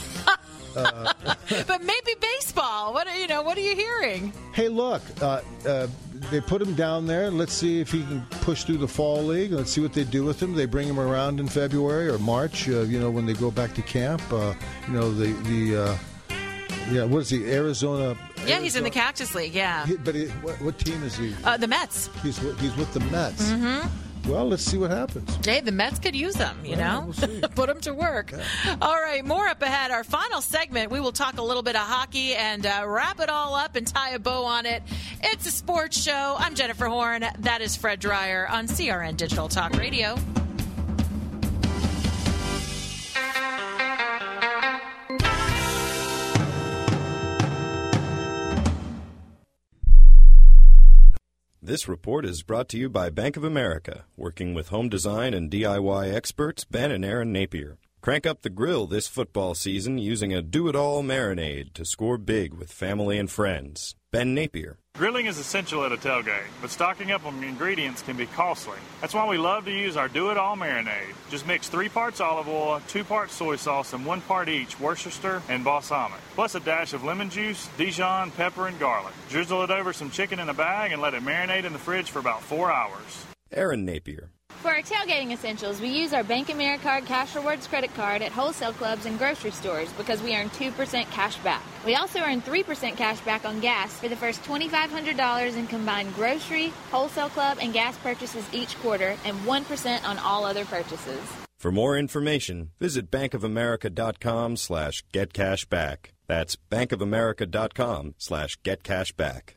uh, But maybe baseball. What are, you know? What are you hearing? hey, look, uh, uh, they put him down there. Let's see if he can push through the fall league. Let's see what they do with him. They bring him around in February or March. Uh, you know, when they go back to camp. Uh, you know, the the. Uh, Yeah, what is he? Arizona. Yeah, he's in the Cactus League. Yeah, He, but he, what, what team is he? uh, the Mets. He's with- he's with the Mets. Mm-hmm. Well, let's see what happens. Hey, the Mets could use them, you Well, know? we'll see. Put them to work. All right, more up ahead. Our final segment, we will talk a little bit of hockey and uh, wrap it all up and tie a bow on it. It's a sports show. I'm Jennifer Horn. That is Fred Dreyer on C R N Digital Talk Radio. This report is brought to you by Bank of America, working with home design and D I Y experts Ben and Aaron Napier. Crank up the grill this football season using a do-it-all marinade to score big with family and friends. Ben Napier. Grilling is essential at a tailgate, but stocking up on ingredients can be costly. That's why we love to use our do-it-all marinade. Just mix three parts olive oil, two parts soy sauce, and one part each Worcester and balsamic, plus a dash of lemon juice, Dijon, pepper, and garlic. Drizzle it over some chicken in a bag and let it marinate in the fridge for about four hours. Aaron Napier. For our tailgating essentials, we use our Bank Americard Cash Rewards credit card at wholesale clubs and grocery stores because we earn two percent cash back. We also earn three percent cash back on gas for the first two thousand five hundred dollars in combined grocery, wholesale club, and gas purchases each quarter, and one percent on all other purchases. For more information, visit bankofamerica.com slash getcashback. That's bankofamerica.com slash getcashback.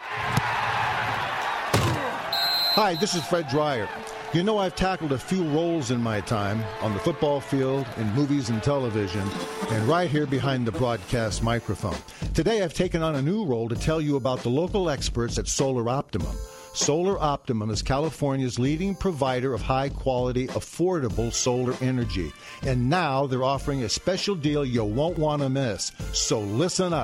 Hi, this is Fred Dreyer. You know, I've tackled a few roles in my time on the football field, in movies and television, and right here behind the broadcast microphone. Today, I've taken on a new role to tell you about the local experts at Solar Optimum. Solar Optimum is California's leading provider of high-quality, affordable solar energy. And now they're offering a special deal you won't want to miss. So listen up.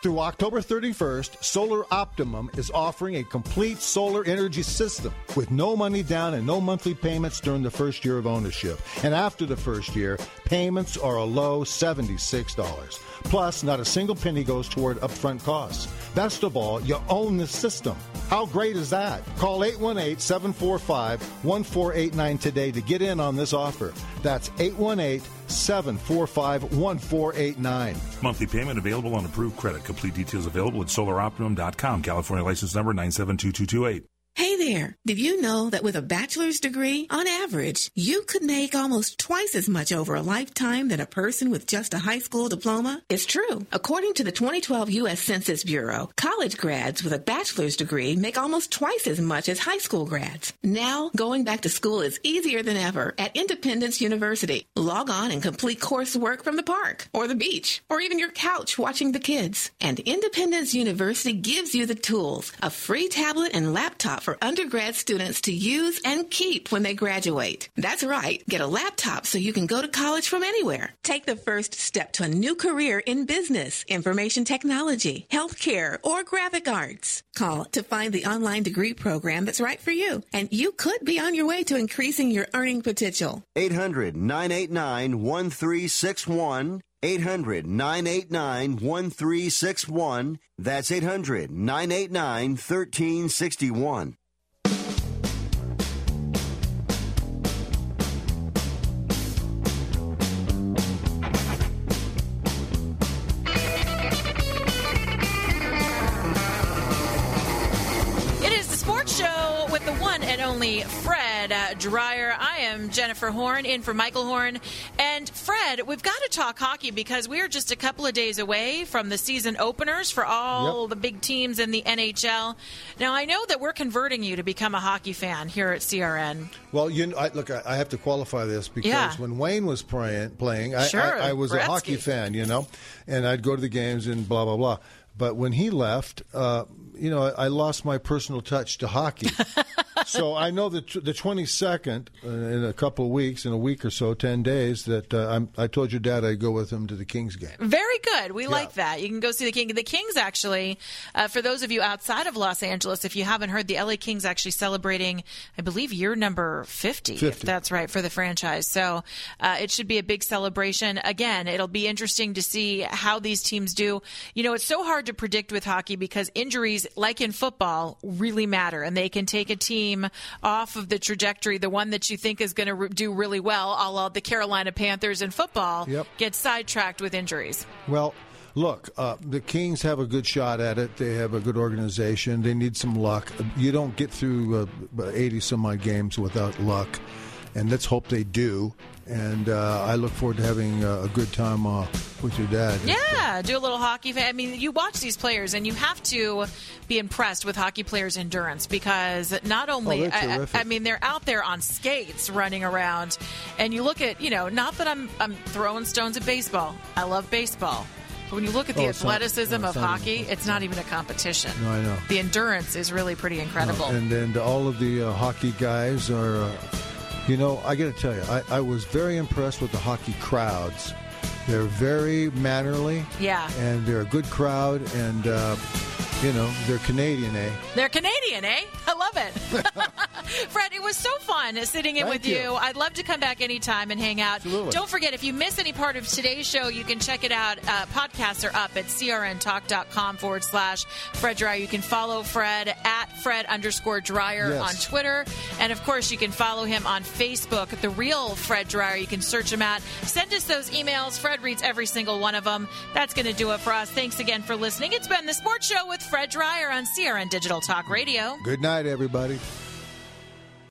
Through October thirty-first, Solar Optimum is offering a complete solar energy system with no money down and no monthly payments during the first year of ownership. And after the first year, payments are a low seventy-six dollars. Plus, not a single penny goes toward upfront costs. Best of all, you own the system. How great is that? Call eight one eight, seven four five, one four eight nine today to get in on this offer. That's eight one eight, seven four five, one four eight nine. Monthly payment available on approved credit. Complete details available at solar optimum dot com. California license number nine seven two two two eight. Hey there, did you know that with a bachelor's degree, on average, you could make almost twice as much over a lifetime than a person with just a high school diploma? It's true. According to the twenty twelve U S Census Bureau, college grads with a bachelor's degree make almost twice as much as high school grads. Now, going back to school is easier than ever at Independence University. Log on and complete coursework from the park, or the beach, or even your couch watching the kids. And Independence University gives you the tools, a free tablet and laptop for undergrad students to use and keep when they graduate. That's right. Get a laptop so you can go to college from anywhere. Take the first step to a new career in business, information technology, healthcare, or graphic arts. Call to find the online degree program that's right for you, and you could be on your way to increasing your earning potential. eight hundred, nine eight nine, one three six one. eight hundred, nine eight nine, one three six one. That's eight hundred, nine eight nine, one three six one. Only Fred uh, Dreyer. I am Jennifer Horn, in for Michael Horn. And Fred, we've got to talk hockey because we are just a couple of days away from the season openers for all yep. the big teams in the N H L. Now, I know that we're converting you to become a hockey fan here at C R N. Well, you know, I, look, I, I have to qualify this because yeah. when Wayne was playing, playing I, sure, I, I was Gretzky. a hockey fan, you know, and I'd go to the games and blah, blah, blah. But when he left, uh, you know, I, I lost my personal touch to hockey. So I know that the twenty-second, uh, in a couple of weeks, in a week or so, ten days, that uh, I'm, I told your dad I'd go with him to the Kings game. Very good. We yeah. like that. You can go see the Kings. The Kings, actually, uh, for those of you outside of Los Angeles, if you haven't heard, the L A Kings actually celebrating, I believe, year number fifty, fifty. If that's right, for the franchise. So uh, it should be a big celebration. Again, it'll be interesting to see how these teams do. You know, it's so hard to predict with hockey because injuries, like in football, really matter, and they can take a team off of the trajectory, the one that you think is going to re- do really well, a la the Carolina Panthers in football, yep. get sidetracked with injuries. Well, look, uh, the Kings have a good shot at it. They have a good organization. They need some luck. You don't get through uh, eighty-some-odd games without luck, and let's hope they do. And uh, I look forward to having uh, a good time uh, with your dad. Yeah, do a little hockey. I mean, you watch these players, and you have to be impressed with hockey players' endurance because not only, oh, I, I mean, they're out there on skates running around, and you look at, you know, not that I'm I'm throwing stones at baseball. I love baseball. But when you look at the oh, athleticism not, no, of it's hockey, even, it's not even a competition. No, I know. The endurance is really pretty incredible. No, and then all of the uh, hockey guys are... Uh, You know, I got to tell you, I, I was very impressed with the hockey crowds. They're very mannerly. Yeah. And they're a good crowd, and, uh, you know, they're Canadian, eh? They're Canadian, eh? I love it. Fred, it was so fun sitting in Thank with you. you. I'd love to come back anytime and hang out. Absolutely. Don't forget, if you miss any part of today's show, you can check it out. Uh, podcasts are up at crntalk.com forward slash Fred Dreyer. You can follow Fred at Fred underscore Dreyer yes. on Twitter. And, of course, you can follow him on Facebook, The Real Fred Dreyer. You can search him out. Send us those emails. Fred reads every single one of them. That's going to do it for us. Thanks again for listening. It's been The Sports Show with Fred Dreyer on C R N Digital Talk Radio. Good night, everybody.